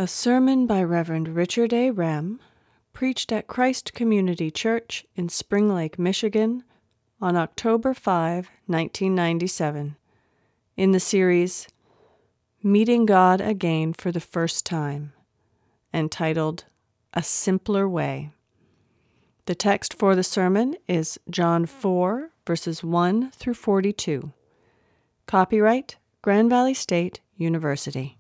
A sermon by Reverend Richard A. Rem, preached at Christ Community Church in Spring Lake, Michigan, on October 5, 1997, in the series Meeting God Again for the First Time, entitled A Simpler Way. The text for the sermon is John 4, verses 1 through 42. Copyright Grand Valley State University.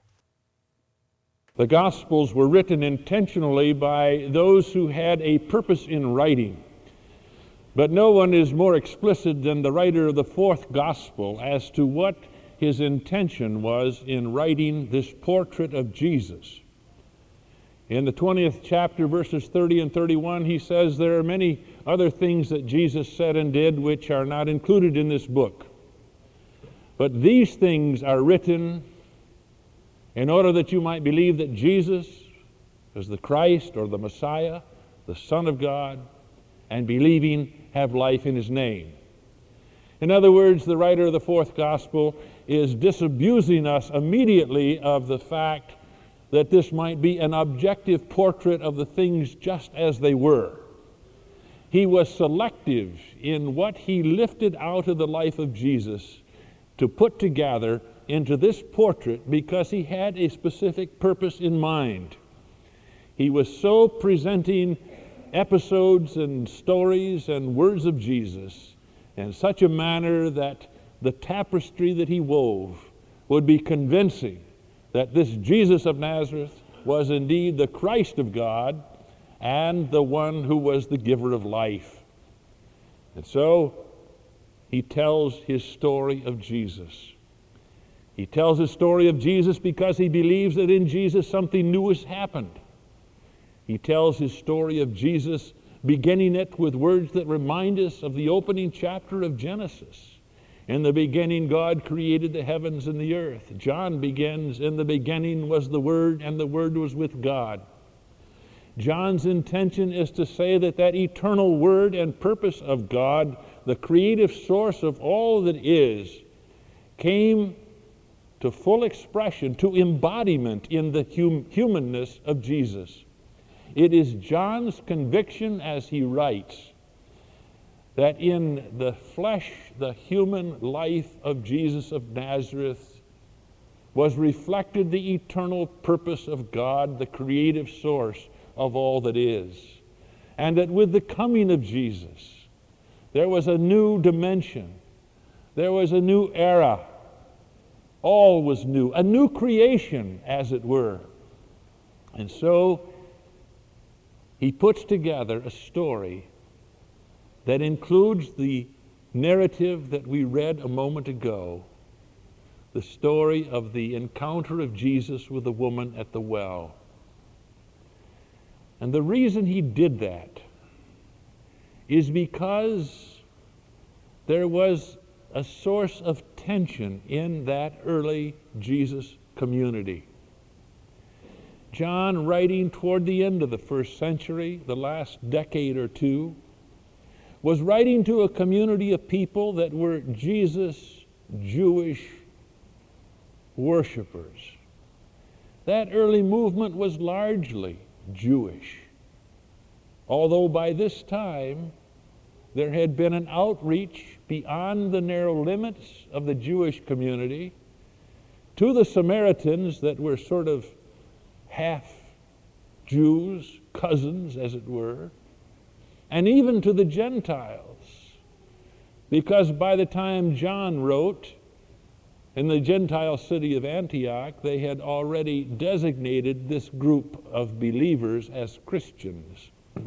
The Gospels were written intentionally by those who had a purpose in writing. But no one is more explicit than the writer of the fourth Gospel as to what his intention was in writing this portrait of Jesus. In the 20th chapter, verses 30 and 31, he says there are many other things that Jesus said and did which are not included in this book. But these things are written in order that you might believe that Jesus is the Christ or the Messiah, the Son of God, and believing have life in his name. In other words, the writer of the fourth gospel is disabusing us immediately of the fact that this might be an objective portrait of the things just as they were. He was selective in what he lifted out of the life of Jesus to put together into this portrait because he had a specific purpose in mind. He was so presenting episodes and stories and words of Jesus in such a manner that the tapestry that he wove would be convincing that this Jesus of Nazareth was indeed the Christ of God and the one who was the giver of life. And so he tells his story of Jesus. He tells his story of Jesus because he believes that in Jesus something new has happened. He tells his story of Jesus, beginning it with words that remind us of the opening chapter of Genesis. In the beginning, God created the heavens and the earth. John begins, in the beginning was the Word, and the Word was with God. John's intention is to say that that eternal Word and purpose of God, the creative source of all that is, came to full expression, to embodiment in the humanness of Jesus. It is John's conviction as he writes that in the flesh, the human life of Jesus of Nazareth was reflected the eternal purpose of God, the creative source of all that is. And that with the coming of Jesus, there was a new dimension, there was a new era. All was new, a new creation, as it were. And so he puts together a story that includes the narrative that we read a moment ago, the story of the encounter of Jesus with the woman at the well. And the reason he did that is because there was a source of tension in that early Jesus community. John, writing toward the end of the first century, the last decade or two, was writing to a community of people that were Jesus Jewish worshipers. That early movement was largely Jewish, although by this time there had been an outreach beyond the narrow limits of the Jewish community to the Samaritans that were sort of half Jews, cousins as it were, and even to the Gentiles. Because by the time John wrote, in the Gentile city of Antioch, they had already designated this group of believers as Christians.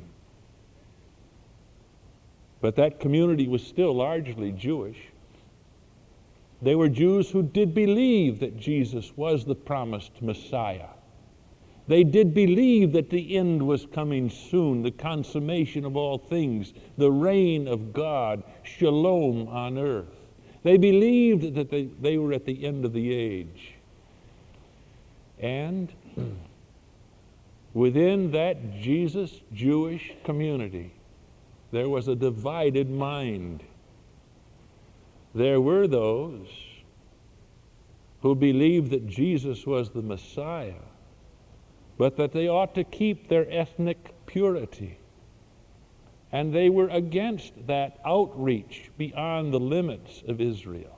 But that community was still largely Jewish. They were Jews who did believe that Jesus was the promised Messiah. They did believe that the end was coming soon, the consummation of all things, the reign of God, shalom on earth. They believed that they were at the end of the age. And within that Jesus Jewish community, there was a divided mind. There were those who believed that Jesus was the Messiah, but that they ought to keep their ethnic purity. And they were against that outreach beyond the limits of Israel.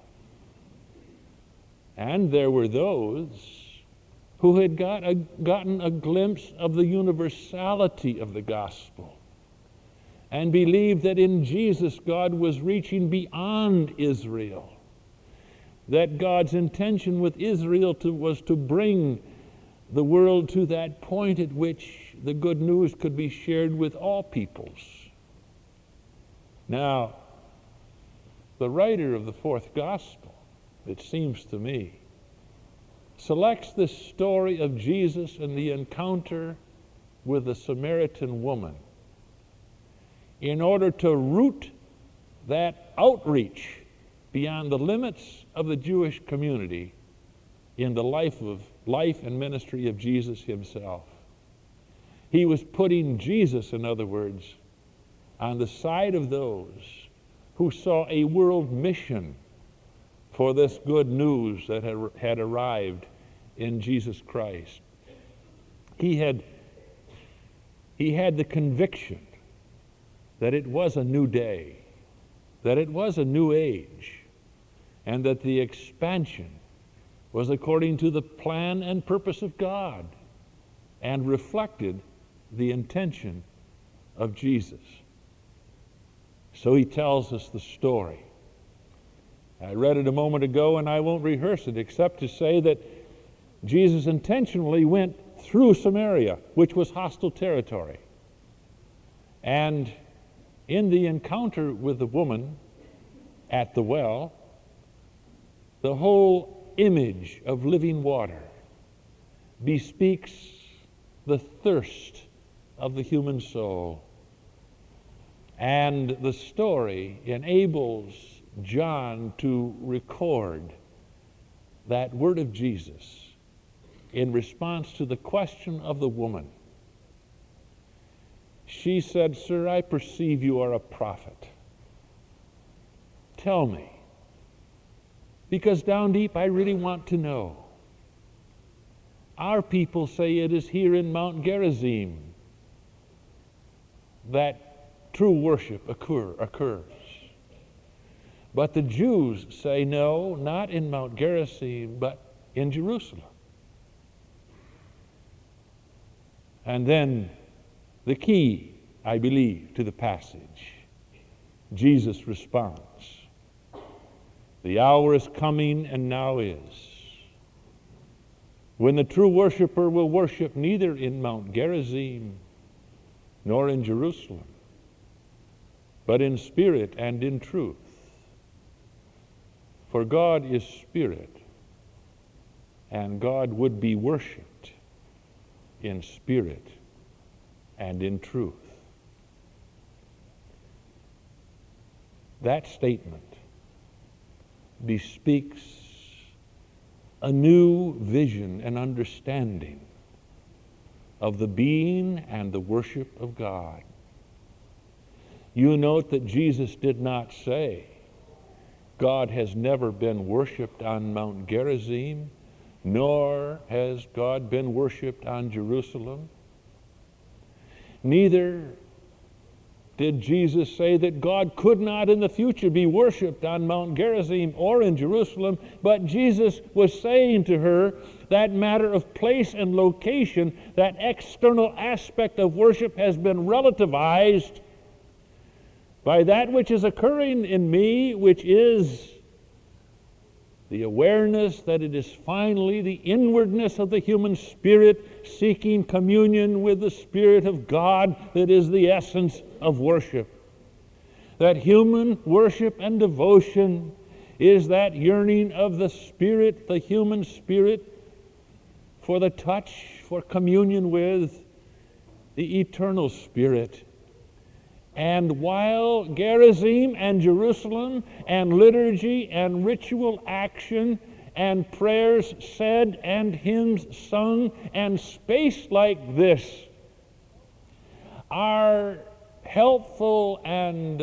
And there were those who had gotten a glimpse of the universality of the gospel and believed that in Jesus God was reaching beyond Israel, that God's intention with Israel was to bring the world to that point at which the good news could be shared with all peoples. Now, the writer of the fourth gospel, it seems to me, selects this story of Jesus and the encounter with the Samaritan woman in order to root that outreach beyond the limits of the Jewish community in the life and ministry of Jesus himself. He was putting Jesus, in other words, on the side of those who saw a world mission for this good news that had arrived in Jesus Christ. He had the conviction that it was a new day, that it was a new age, and that the expansion was according to the plan and purpose of God and reflected the intention of Jesus. So he tells us the story. I read it a moment ago, and I won't rehearse it except to say that Jesus intentionally went through Samaria, which was hostile territory. And in the encounter with the woman at the well, the whole image of living water bespeaks the thirst of the human soul. And the story enables John to record that word of Jesus in response to the question of the woman. She said, "Sir, I perceive you are a prophet. Tell me, because down deep I really want to know. Our people say it is here in Mount Gerizim that true worship occurs. But the Jews say, no, not in Mount Gerizim, but in Jerusalem." And then the key, I believe, to the passage, Jesus responds. The hour is coming, and now is, when the true worshiper will worship neither in Mount Gerizim nor in Jerusalem, but in spirit and in truth. For God is spirit, and God would be worshiped in spirit and in truth. That statement bespeaks a new vision and understanding of the being and the worship of God. You note that Jesus did not say, God has never been worshiped on Mount Gerizim, nor has God been worshiped on Jerusalem. Neither did Jesus say that God could not in the future be worshiped on Mount Gerizim or in Jerusalem, but Jesus was saying to her that matter of place and location, that external aspect of worship has been relativized by that which is occurring in me, which is the awareness that it is finally the inwardness of the human spirit seeking communion with the Spirit of God that is the essence of worship. That human worship and devotion is that yearning of the spirit, the human spirit, for the touch, for communion with the eternal Spirit. And while Gerizim and Jerusalem and liturgy and ritual action and prayers said and hymns sung and space like this are helpful and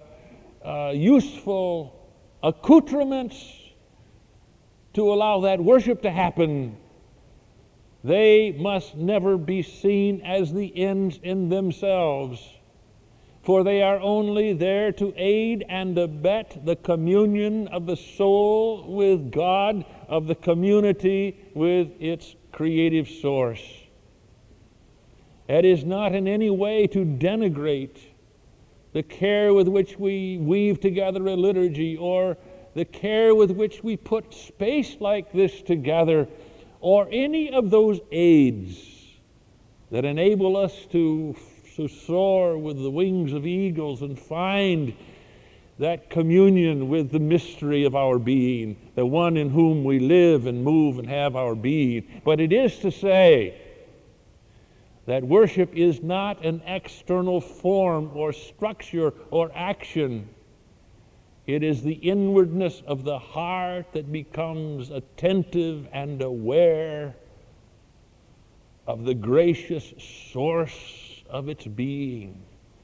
useful accoutrements to allow that worship to happen, They must never be seen as the ends in themselves, for they are only there to aid and abet the communion of the soul with God, of the community with its creative source. It is not in any way to denigrate the care with which we weave together a liturgy, or the care with which we put space like this together, or any of those aids that enable us to soar with the wings of eagles and find that communion with the mystery of our being, the one in whom we live and move and have our being. But it is to say that worship is not an external form or structure or action. It is the inwardness of the heart that becomes attentive and aware of the gracious source of its being.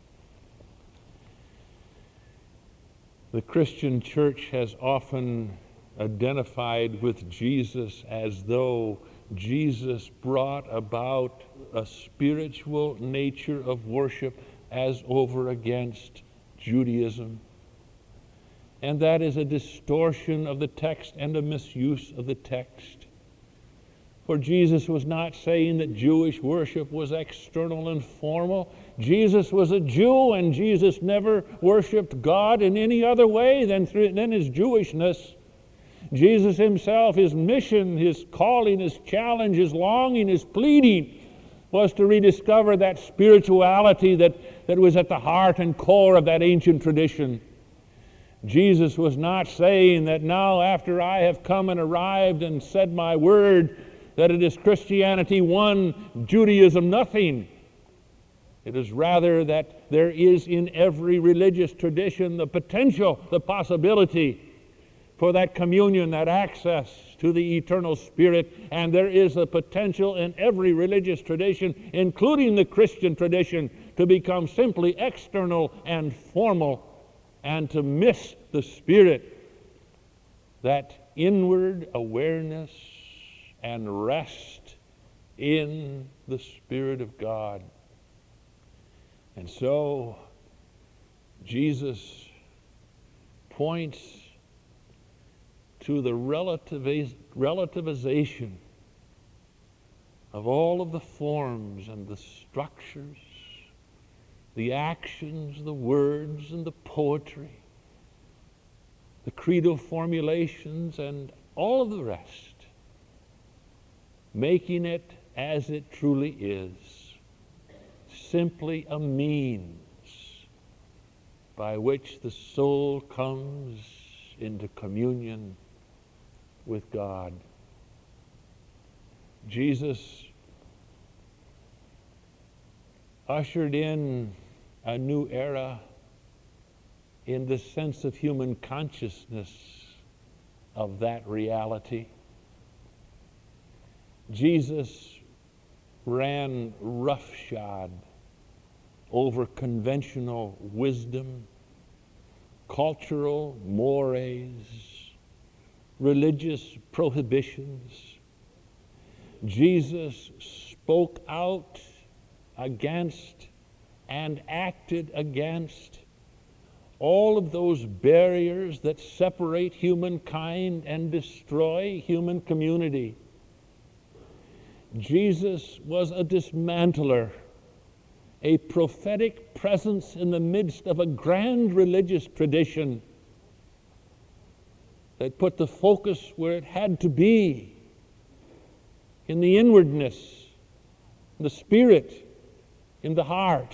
The Christian church has often identified with Jesus as though Jesus brought about a spiritual nature of worship as over against Judaism. And that is a distortion of the text and a misuse of the text. For Jesus was not saying that Jewish worship was external and formal. Jesus was a Jew, and Jesus never worshiped God in any other way than his Jewishness. Jesus himself, his mission, his calling, his challenge, his longing, his pleading was to rediscover that spirituality that was at the heart and core of that ancient tradition. Jesus was not saying that now, after I have come and arrived and said my word, that it is Christianity one, Judaism nothing. It is rather that there is in every religious tradition the potential, the possibility for that communion, that access to the eternal Spirit, and there is a potential in every religious tradition, including the Christian tradition, to become simply external and formal and to miss the Spirit, that inward awareness and rest in the Spirit of God. And so Jesus points to the relativization of all of the forms and the structures, the actions, the words, and the poetry, the creedal formulations, and all of the rest, making it as it truly is, simply a means by which the soul comes into communion with God. Jesus ushered in a new era in the sense of human consciousness of that reality. Jesus ran roughshod over conventional wisdom, cultural mores, religious prohibitions. Jesus spoke out against and acted against all of those barriers that separate humankind and destroy human community. Jesus was a dismantler, a prophetic presence in the midst of a grand religious tradition that put the focus where it had to be, in the inwardness, the spirit, in the heart,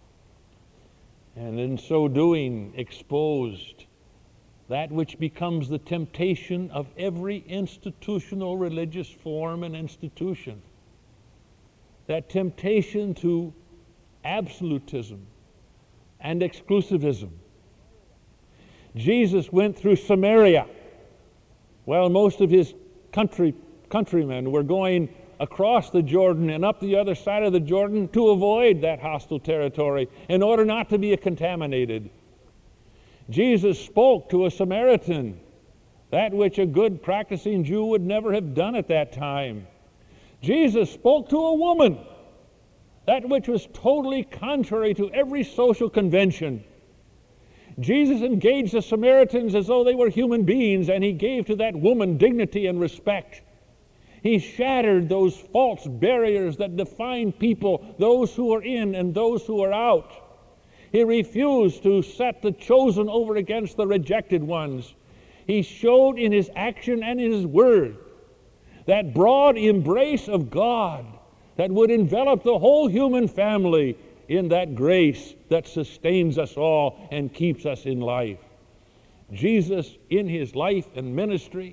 and in so doing exposed that which becomes the temptation of every institutional religious form and institution, that temptation to absolutism and exclusivism. Jesus went through Samaria. Well, most of his countrymen were going across the Jordan and up the other side of the Jordan to avoid that hostile territory in order not to be contaminated. Jesus spoke to a Samaritan, that which a good practicing Jew would never have done at that time. Jesus spoke to a woman, that which was totally contrary to every social convention. Jesus engaged the Samaritans as though they were human beings, and he gave to that woman dignity and respect. He shattered those false barriers that define people, those who are in and those who are out. He refused to set the chosen over against the rejected ones. He showed in his action and in his word that broad embrace of God that would envelop the whole human family in that grace that sustains us all and keeps us in life. Jesus, in his life and ministry,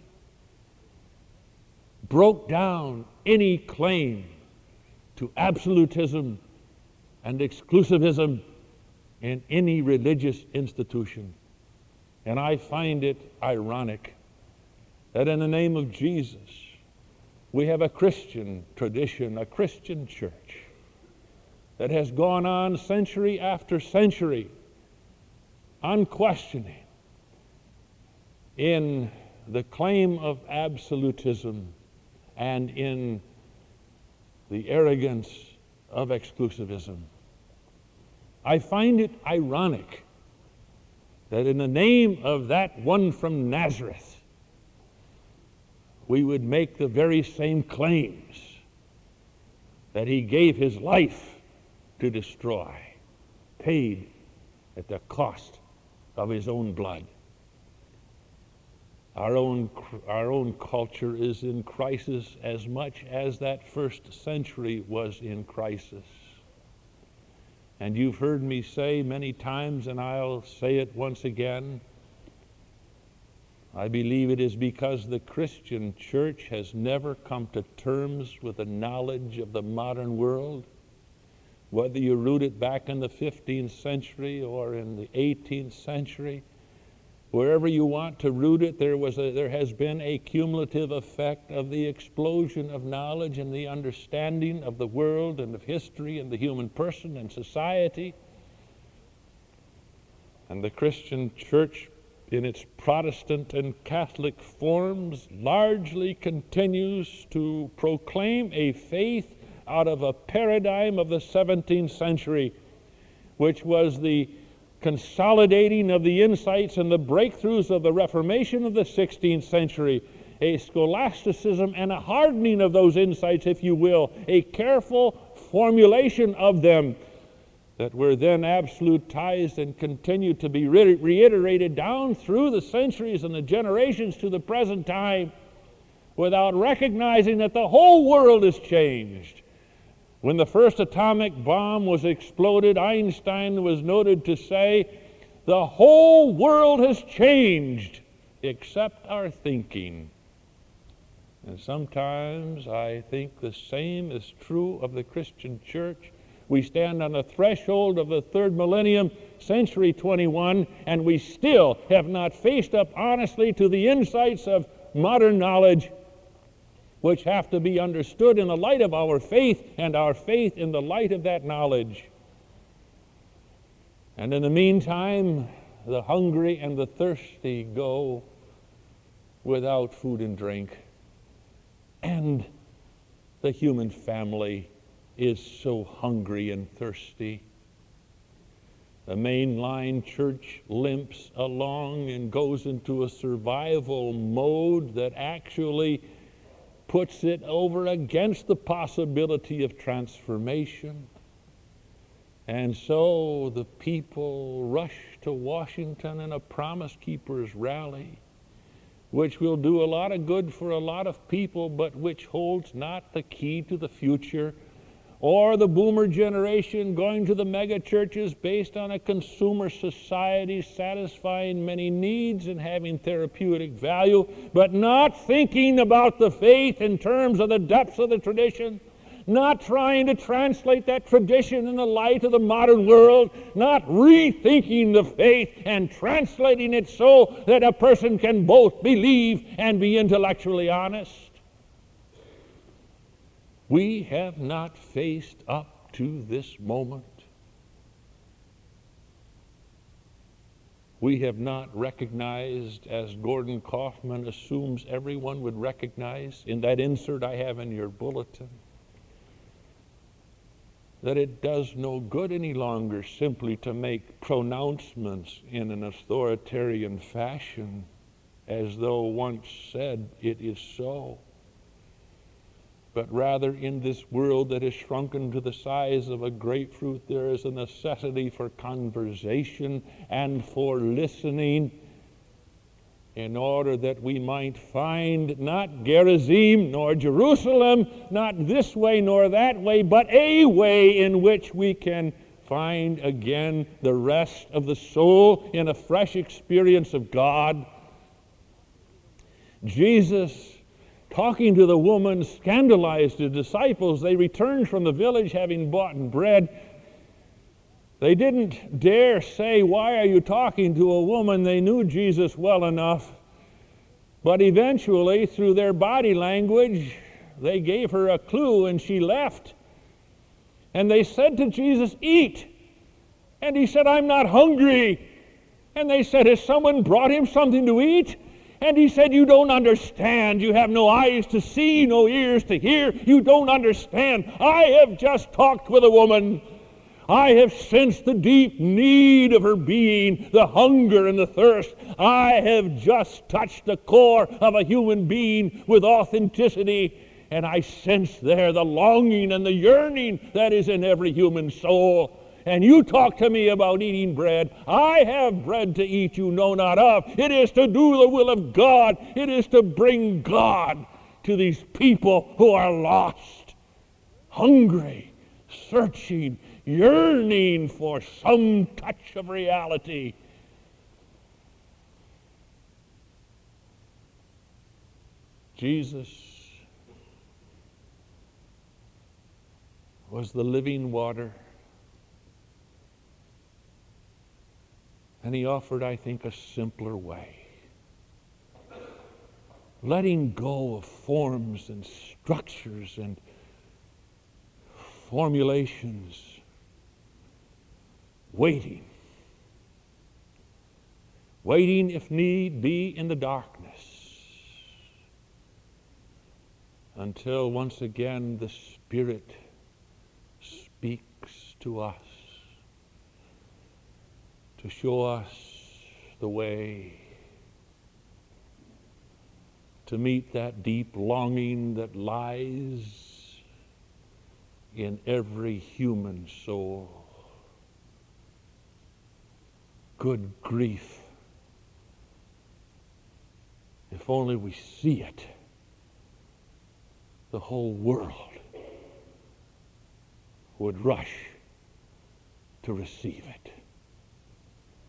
broke down any claim to absolutism and exclusivism in any religious institution. And I find it ironic that in the name of Jesus, we have a Christian tradition, a Christian church that has gone on century after century, unquestioning in the claim of absolutism and in the arrogance of exclusivism. I find it ironic that in the name of that one from Nazareth, we would make the very same claims that he gave his life to destroy, paid at the cost of his own blood. Our own culture is in crisis as much as that first century was in crisis. And you've heard me say many times, and I'll say it once again, I believe it is because the Christian church has never come to terms with the knowledge of the modern world. Whether you root it back in the 15th century or in the 18th century, wherever you want to root it, there has been a cumulative effect of the explosion of knowledge and the understanding of the world and of history and the human person and society. And the Christian church, in its Protestant and Catholic forms, largely continues to proclaim a faith out of a paradigm of the 17th century, which was the consolidating of the insights and the breakthroughs of the Reformation of the 16th century, a scholasticism and a hardening of those insights, if you will, a careful formulation of them that were then absolutized and continued to be reiterated down through the centuries and the generations to the present time, without recognizing that the whole world has changed. When the first atomic bomb was exploded, Einstein was noted to say, "The whole world has changed except our thinking." And sometimes I think the same is true of the Christian church. We stand on the threshold of the third millennium, century 21, and we still have not faced up honestly to the insights of modern knowledge, which have to be understood in the light of our faith, and our faith in the light of that knowledge. And in the meantime, the hungry and the thirsty go without food and drink. And the human family is so hungry and thirsty. The mainline church limps along and goes into a survival mode that actually puts it over against the possibility of transformation. And so the people rush to Washington in a Promise Keepers rally, which will do a lot of good for a lot of people, but which holds not the key to the future. Or the boomer generation going to the mega churches based on a consumer society satisfying many needs and having therapeutic value, but not thinking about the faith in terms of the depths of the tradition, not trying to translate that tradition in the light of the modern world, not rethinking the faith and translating it so that a person can both believe and be intellectually honest. We have not faced up to this moment. we have not recognized, as Gordon Kaufman assumes everyone would recognize in that insert I have in your bulletin, that it does no good any longer simply to make pronouncements in an authoritarian fashion as though once said it is so. But rather, in this world that is shrunken to the size of a grapefruit, there is a necessity for conversation and for listening, in order that we might find not Gerizim nor Jerusalem, not this way nor that way, but a way in which we can find again the rest of the soul in a fresh experience of God. Jesus, talking to the woman, scandalized the disciples. They returned from the village having bought bread. They didn't dare say, "Why are you talking to a woman?" They knew Jesus well enough. But eventually, through their body language, they gave her a clue and she left. And they said to Jesus, "Eat." And he said, "I'm not hungry." And they said, "Has someone brought him something to eat?" And he said, "You don't understand. You have no eyes to see, no ears to hear. You don't understand. I have just talked with a woman. I have sensed the deep need of her being, the hunger and the thirst. I have just touched the core of a human being with authenticity, and I sense there the longing and the yearning that is in every human soul. And you talk to me about eating bread. I have bread to eat you know not of. It is to do the will of God. It is to bring God to these people who are lost, hungry, searching, yearning for some touch of reality." Jesus was the living water. And he offered, I think, a simpler way. Letting go of forms and structures and formulations. Waiting. Waiting, if need be, in the darkness. Until once again the Spirit speaks to us, to show us the way, to meet that deep longing that lies in every human soul. Good grief. If only we see it, the whole world would rush to receive it.